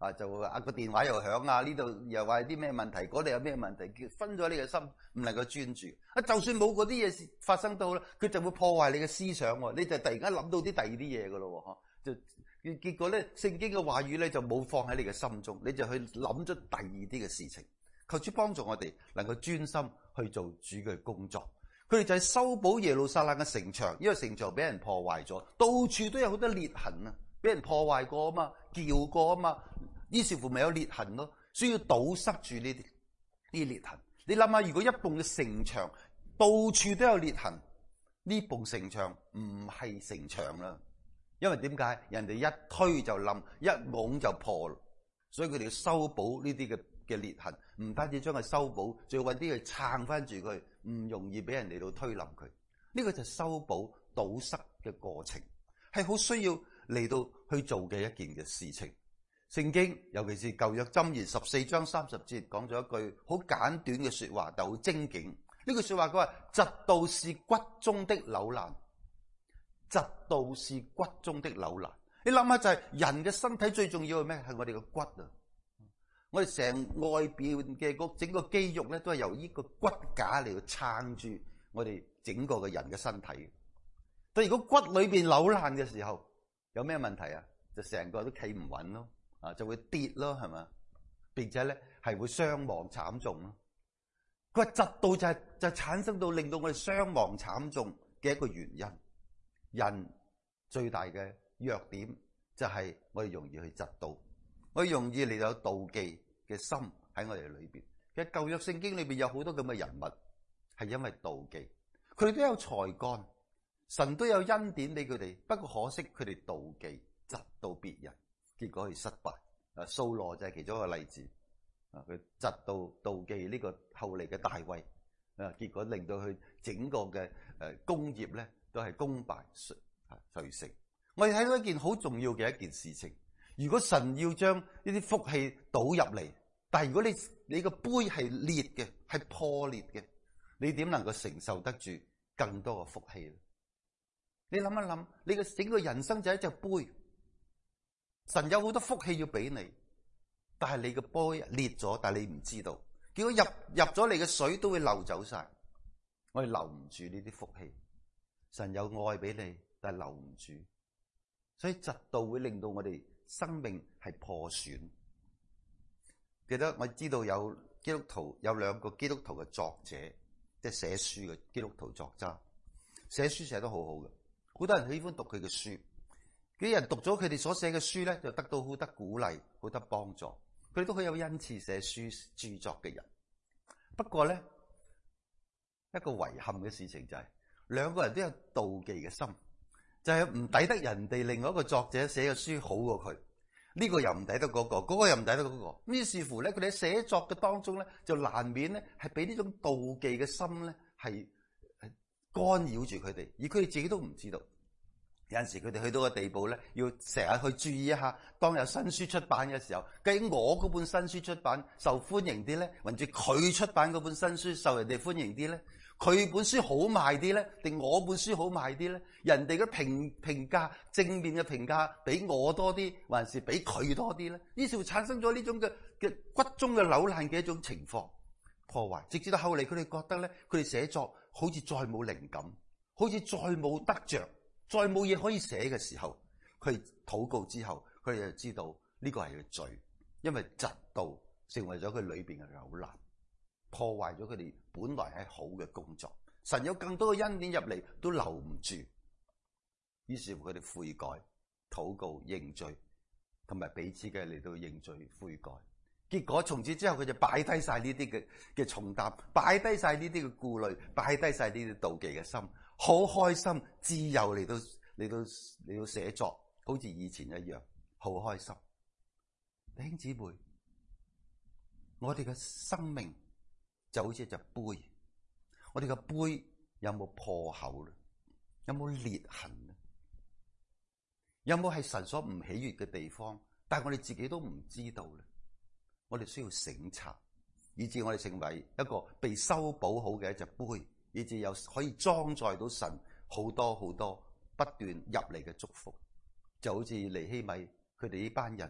就個電話又響啊，呢度又話有啲咩問題，嗰度有咩問題，分咗你嘅心，唔能夠專注。就算冇嗰啲嘢發生到啦，佢就會破壞你嘅思想喎，你就突然間諗到啲第二啲嘢噶咯喎，就結果咧，聖經嘅話語咧就冇放喺你嘅心中，你就去諗咗第二啲嘅事情。求主幫助我哋能夠專心去做主嘅工作。佢哋就係修補耶路撒冷嘅城牆，因為城牆俾人破壞咗，到處都有好多裂痕啊，俾人破壞過啊嘛，撬過啊嘛，於是乎咪有裂痕咯，需要堵塞住呢啲裂痕。你諗下，如果一棟嘅城牆到處都有裂痕，呢棟城牆唔係城牆啦，因為點解？人哋一推就冧，一拱就破，所以佢哋要修補呢啲嘅裂痕，唔單止將佢修補，仲要揾啲去撐翻住佢，唔容易俾人嚟到推冧佢。呢個就係修補堵塞嘅過程，係好需要嚟到去做嘅一件嘅事情。聖經尤其是舊約箴言14章30節講咗一句好簡短嘅說話，但好精警。呢句說話佢話：嫉妒是骨中的朽爛，嫉妒是骨中的朽爛。你諗下，就係人嘅身體最重要係咩？係我哋嘅骨啊！我哋成外邊嘅整個肌肉咧，都係由呢個骨架嚟到撐住我哋整個嘅人嘅身體。但如果骨裏邊朽爛嘅時候，有咩問題啊？就成個都企唔穩咯，就會跌咯，係嘛？並且咧係會傷亡慘重咯。佢話嫉妒就產生到令到我哋傷亡慘重嘅一個原因。人最大嘅弱點就係我哋容易去嫉妒，我哋容易嚟到有妒忌嘅心喺我哋裏邊。其實舊約聖經裏邊有好多咁嘅人物係因為妒忌，佢哋都有才幹，神都有恩典俾佢哋，不過可惜佢哋妒忌嫉妒別人，結果佢失敗。掃羅就係其中一個例子，佢嫉妒忌呢個後嚟嘅大衛，結果令到佢整個嘅功業咧都係功敗垂成。我哋睇到一件好重要嘅一件事情，如果神要將呢啲福氣倒入嚟，但係如果你個杯係裂嘅，係破裂嘅，你點能夠承受得住更多嘅福氣咧？你諗一諗，你嘅整個人生就係一隻杯，神有好多福氣要俾你，但係你個杯裂咗，但係你唔知道，結果入咗你嘅水都會流走晒，我哋留唔住呢啲福氣。神有愛俾你，但係留唔住，所以嫉妒會令到我哋生命係破損。記得我知道有基督徒，有兩個基督徒嘅作者，即係寫書嘅基督徒作家，寫書寫得好好嘅，好多人喜歡讀佢嘅書。啲人讀咗佢哋所寫嘅書咧，就得到好多鼓勵，好多幫助。佢哋都好有恩賜寫書著作嘅人。不過咧，一個遺憾嘅事情就係，兩個人都有妒忌嘅心，就係唔抵得人哋另外一個作者寫嘅書好過佢。呢個又唔抵得嗰個，嗰個又唔抵得嗰個。於是乎咧，佢哋喺寫作嘅當中咧，就難免咧係俾呢種妒忌嘅心咧係干擾住佢哋，而佢哋自己都唔知道。有陣時佢哋去到個地步咧，要成日去注意一下，當有新書出版嘅時候，究竟我嗰本新書出版受歡迎啲咧，還是佢出版嗰本新書受人哋歡迎啲咧？佢本書好賣啲咧，定我本書好賣啲咧？人哋嘅評價正面嘅評價比我多啲，還是比佢多啲咧？於是會產生咗呢種嘅骨中嘅扭爛嘅一種情況，破壞。直至到後嚟，佢哋覺得咧，佢哋寫作好似再冇靈感，好似再冇得着，再冇嘢可以寫嘅時候，佢哋禱告之後，佢哋就知道呢個係佢罪，因為嫉妒成為咗佢裏邊嘅扭爛，破壞咗佢哋本來係好嘅工作。神有更多嘅恩典入嚟都留唔住，於是乎佢哋悔改、禱告、認罪，同埋彼此嘅嚟到認罪悔改。結果從此之後，佢就擺低晒呢啲嘅重擔，擺低晒呢啲嘅顧慮，擺低晒呢啲妒忌嘅心，好開心、自由嚟到寫作，好似以前一樣，好開心。弟兄姊妹，我哋嘅生命就好似一隻杯，我哋嘅杯有冇破口咧？有冇裂痕咧？有冇係神所唔喜悅嘅地方？但係我哋自己都唔知道咧。我哋需要省察，以致我哋成為一個被修補好嘅一隻杯，以致有可以裝載到神好多好多不斷入嚟嘅祝福。就好似尼希米佢哋呢班人，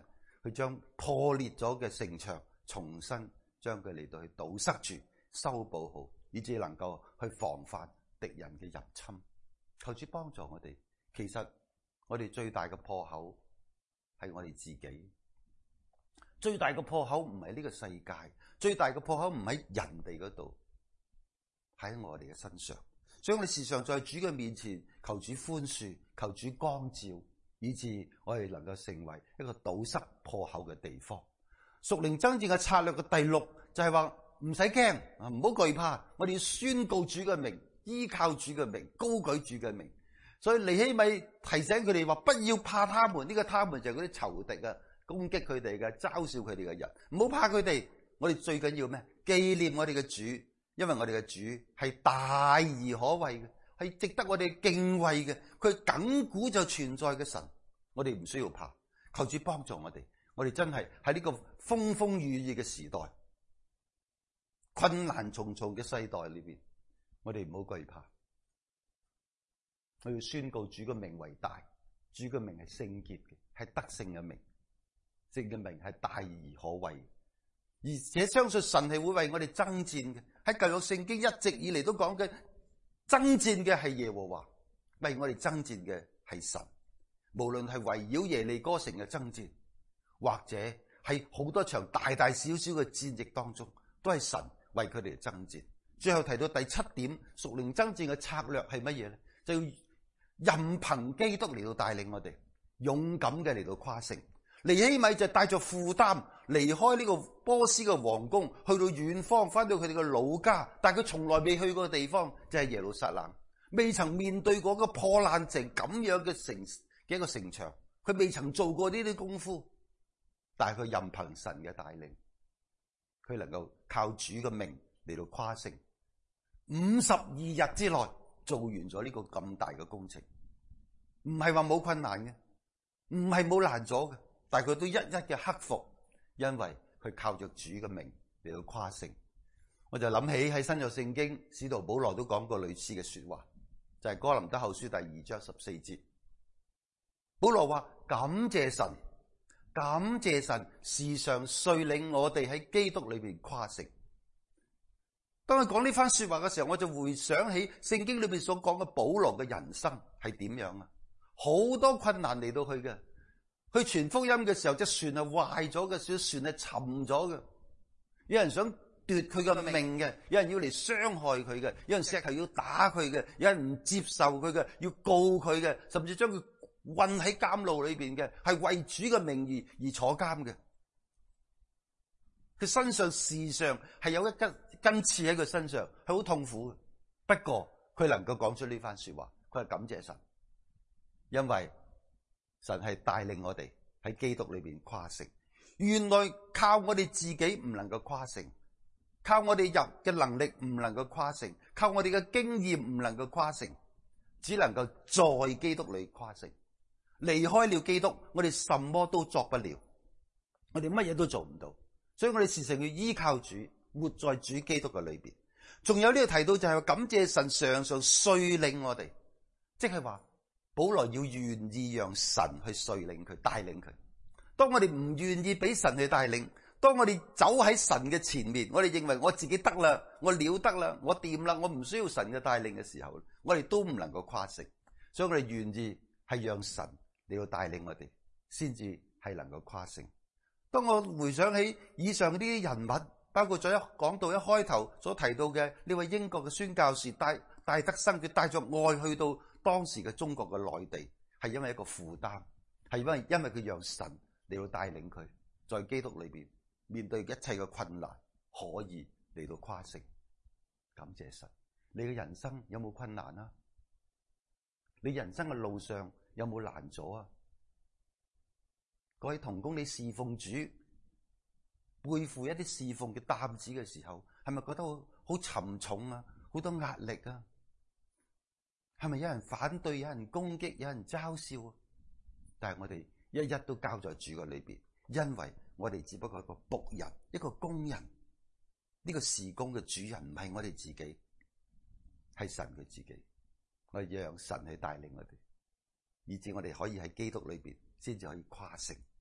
佢將破裂咗嘅城牆重新將佢嚟到去堵塞住、修補好，以至能夠去防範敵人嘅入侵。求主幫助我哋。其實我哋最大嘅破口係我哋自己，最大嘅破口唔係呢個世界，最大嘅破口唔喺人哋嗰度，喺我哋嘅身上。所以我哋時常在主嘅面前求主寬恕，求主光照，以致我哋能夠成為一個堵塞破口嘅地方。屬靈爭戰嘅策略嘅第6就係話唔使驚，唔好懼怕，我哋要宣告主嘅名，依靠主嘅名，高舉主嘅名。所以尼希米提醒佢哋話，不要怕他們，呢個他們就係嗰啲仇敵啊，攻擊佢哋嘅，嘲笑佢哋嘅人，唔好怕佢哋。我哋最緊要咩？紀念我哋嘅主，因為我哋嘅主係大而可畏嘅，係值得我哋敬畏嘅，佢亙古就存在嘅神，我哋唔需要怕。求主幫助我哋，我哋真係喺呢個風風雨雨嘅時代，困難重重嘅世代裏邊，我哋唔好懼怕。我要宣告主嘅名為大，主嘅名係聖潔嘅，係得勝嘅名，聖嘅名係大而可畏，而且相信神係會為我哋爭戰嘅。喺舊約聖經一直以嚟都講嘅，爭戰嘅係耶和華，為我哋爭戰嘅係神。無論係圍繞耶利哥城嘅爭戰，或者係好多場大大小小嘅戰役當中，都係神為佢哋爭戰。最後提到第7點，屬靈爭戰嘅策略係乜嘢咧？就要任憑基督嚟到帶領我哋，勇敢嘅嚟到誇勝。尼希米就帶着負擔離開呢個波斯嘅皇宮，去到遠方，翻到佢哋嘅老家，但係佢從來未去過嘅地方就係耶路撒冷，未曾面對過個破爛城咁樣嘅一個城牆，佢未曾做過呢啲功夫，但係佢任憑神嘅帶領，佢能夠靠主嘅名嚟到誇勝。52日之內做完咗呢個咁大嘅工程，唔係話冇困難嘅，唔係冇難咗嘅，但係佢都一一嘅克服，因為佢靠着主嘅名嚟到誇勝。我就諗起喺新約聖經，使徒保羅都講過類似嘅說話，就係哥林多後書第2章14節。保羅話：感謝神，感謝神，時常率領我哋喺基督裏邊誇勝。當佢講呢番說話嘅時候，我就回想起聖經裏面所講嘅保羅嘅人生係點樣啊？好多困難嚟到佢嘅，去傳福音嘅時候，隻船係壞咗嘅，小船係沉咗嘅，有人想奪佢嘅命嘅，有人要嚟傷害佢嘅，有人石頭要打佢嘅，有人唔接受佢嘅，要告佢嘅，甚至將佢困喺監牢裏邊嘅，係為主嘅名義而坐監嘅。佢身上時常係有一根刺喺佢身上，係好痛苦嘅。不過佢能夠講出呢番說話，佢係感謝神，因為神係帶領我哋喺基督裏邊誇勝。原來靠我哋自己唔能夠誇勝，靠我哋入嘅能力唔能夠誇勝，靠我哋嘅經驗唔能夠誇勝，只能夠在基督裏誇勝。離開了基督，我哋什麼都作不了，我哋乜嘢都做唔到。所以我哋時常要依靠主，活在主基督嘅裏邊。仲有呢個提到就係感謝神常常率領我哋，即係話保羅要願意讓神去率領佢，帶領佢。當我哋唔願意俾神去帶領，當我哋走喺神嘅前面，我哋認為我自己得啦，我了得啦，我掂啦，我唔需要神嘅帶領嘅時候，我哋都唔能夠誇勝。所以我哋願意係讓神嚟到帶領我哋，先至係能夠誇勝。當我回想起以上呢啲人物，包括咗講到一開頭所提到嘅呢位英國嘅宣教士戴德生，佢帶着愛去到當時嘅中國嘅內地，係因為一個負擔，係因為佢讓神嚟到帶領佢，在基督裏邊面對一切嘅困難，可以嚟到誇勝。感謝神。你嘅人生有冇困難啊？你人生嘅路上有冇難阻啊？各位同工，你侍奉主，背負一啲侍奉嘅擔子嘅時候，係咪覺得好沉重啊？好多壓力啊？係咪有人反對、有人攻擊、有人嘲笑啊？但係我哋一一都交在主嘅裏邊，因為我哋只不過係一個僕人、一個工人，呢個事工嘅主人唔係我哋自己，係神佢自己。我哋讓神去帶領我哋，以致我哋可以喺基督裏邊先至可以誇勝。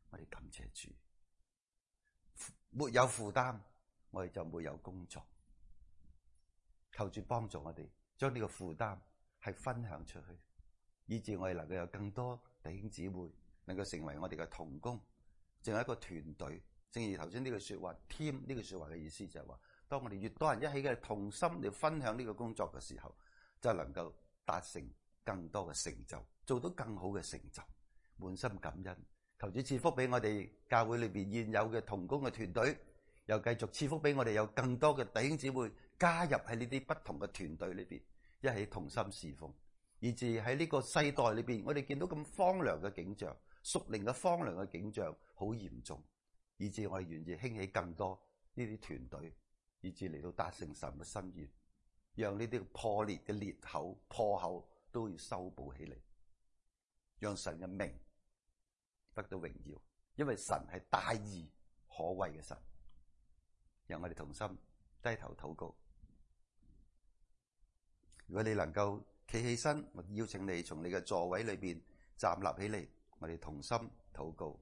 我哋感謝主。沒有負擔，我哋就沒有工作。求主幫助我哋，將呢個負擔係分享出去，以致我哋能夠有更多弟兄姊妹能夠成為我哋嘅同工，成為一個團隊。正如頭先呢句說話 team 呢句說話嘅意思就係話，當我哋越多人一起嘅同心嚟分享呢個工作嘅時候，就能夠達成更多嘅成就，做到更好嘅成就。滿心感恩，求主賜福俾我哋教會裏邊現有嘅同工嘅團隊，又繼續賜福俾我哋有更多嘅弟兄姊妹加入喺呢啲不同嘅團隊裏邊，一起同心侍奉，以致喺呢個世代裏邊，我哋見到咁荒涼嘅景象，屬靈嘅荒涼嘅景象好嚴重，以致我哋願意興起更多呢啲團隊，以致嚟到達成神嘅心願，讓呢啲破裂嘅裂口破口都要修補起嚟，讓神嘅名得到榮耀，因為神係大義可畏嘅神。讓我哋同心低頭禱告。如果你能夠企起身，我邀請你從你嘅座位裏邊站立起嚟，我哋同心禱告。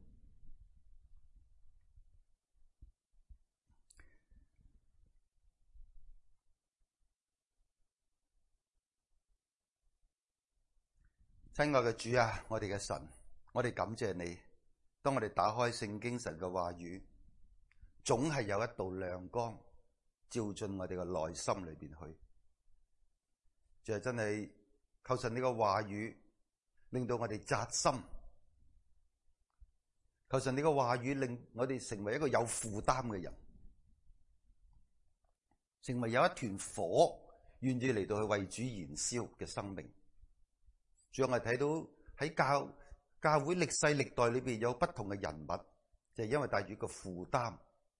親愛嘅主啊，我哋嘅神，我哋感謝你。當我哋打開聖經神嘅話語，總係有一道亮光照進我哋嘅內心裏邊去。就係真係求神呢個話語令到我哋扎心，求神呢個話語令我哋成為一個有負擔嘅人，成為有一團火願意嚟到去為主燃燒嘅生命。主，我哋睇到喺教會歷世歷代裏邊有不同嘅人物，就係因為帶住個負擔，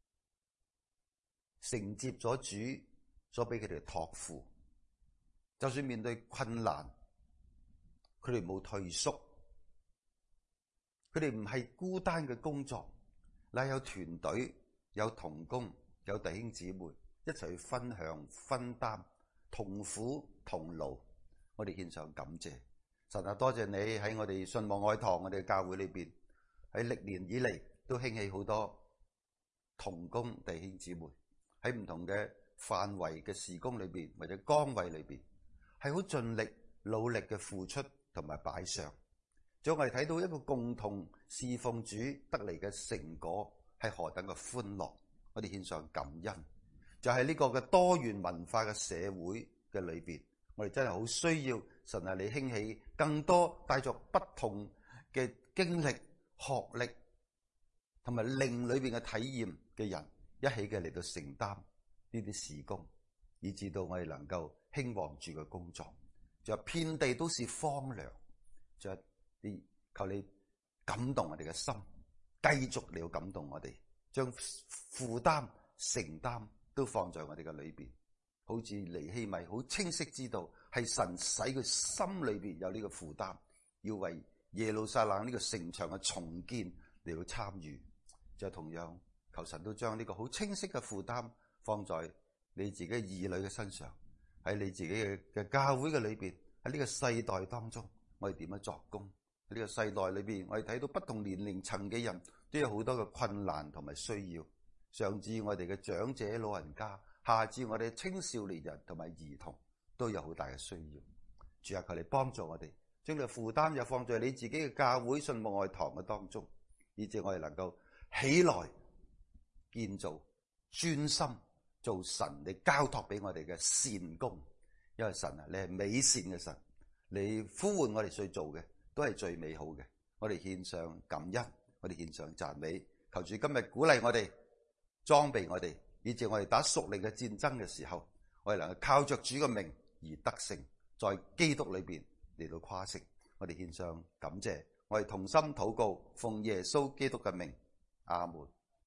承接咗主所俾佢哋託付，就算面對困難，佢哋冇退縮，佢哋唔係孤單嘅工作，乃有團隊、有同工、有弟兄姊妹一齊去分享、分擔，同苦同勞。我哋獻上感謝。神啊，多謝你喺我哋信望愛堂，我哋嘅教會裏邊，喺歷年以嚟都興起好多同工弟兄姊妹，喺唔同嘅範圍嘅事工裏邊或者崗位裏邊，係好盡力努力嘅付出同埋擺上。仲我哋睇到一個共同侍奉主得嚟嘅成果係何等嘅歡樂，我哋獻上感恩。就係呢個嘅多元文化嘅社會嘅裏邊，我哋真係好需要神啊，你興起更多帶着不同嘅經歷、學歷同埋靈裏邊嘅體驗嘅人，一起嘅嚟到承擔呢啲事工，以至到我哋能夠興旺住嘅工作。就遍地都是荒涼，就求你感動我哋嘅心，繼續嚟到感動我哋，將負擔承擔都放在我哋嘅裏邊。好似尼希米好清晰知道係神使佢心裏邊有呢個負擔，要為耶路撒冷呢個城牆嘅重建嚟到參與。就同樣求神都將呢個好清晰嘅負擔放在你自己嘅兒女嘅身上，喺你自己嘅教會嘅裏邊，喺呢個世代當中，我哋點樣作工？喺呢個世代裏邊，我哋睇到不同年齡層嘅人都有好多嘅困難同埋需要，上至我哋嘅長者老人家，下至我哋青少年人同埋兒童都有好大嘅需要。主啊，求你幫助我哋，將呢個負擔又放在你自己嘅教會信望愛堂嘅當中，以致我哋能夠起來建造專心做神你交託俾我哋嘅善工。因為神啊，你係美善嘅神，你呼喚我哋去做嘅都係最美好嘅。我哋獻上感恩，我哋獻上讚美，求主今日鼓勵我哋，裝備我哋，以至我哋打屬靈嘅戰爭嘅時候，我哋能夠靠着主嘅名而得勝，在基督裏邊嚟到誇勝。我哋獻上感謝，我哋同心禱告，奉耶穌基督嘅名，阿門。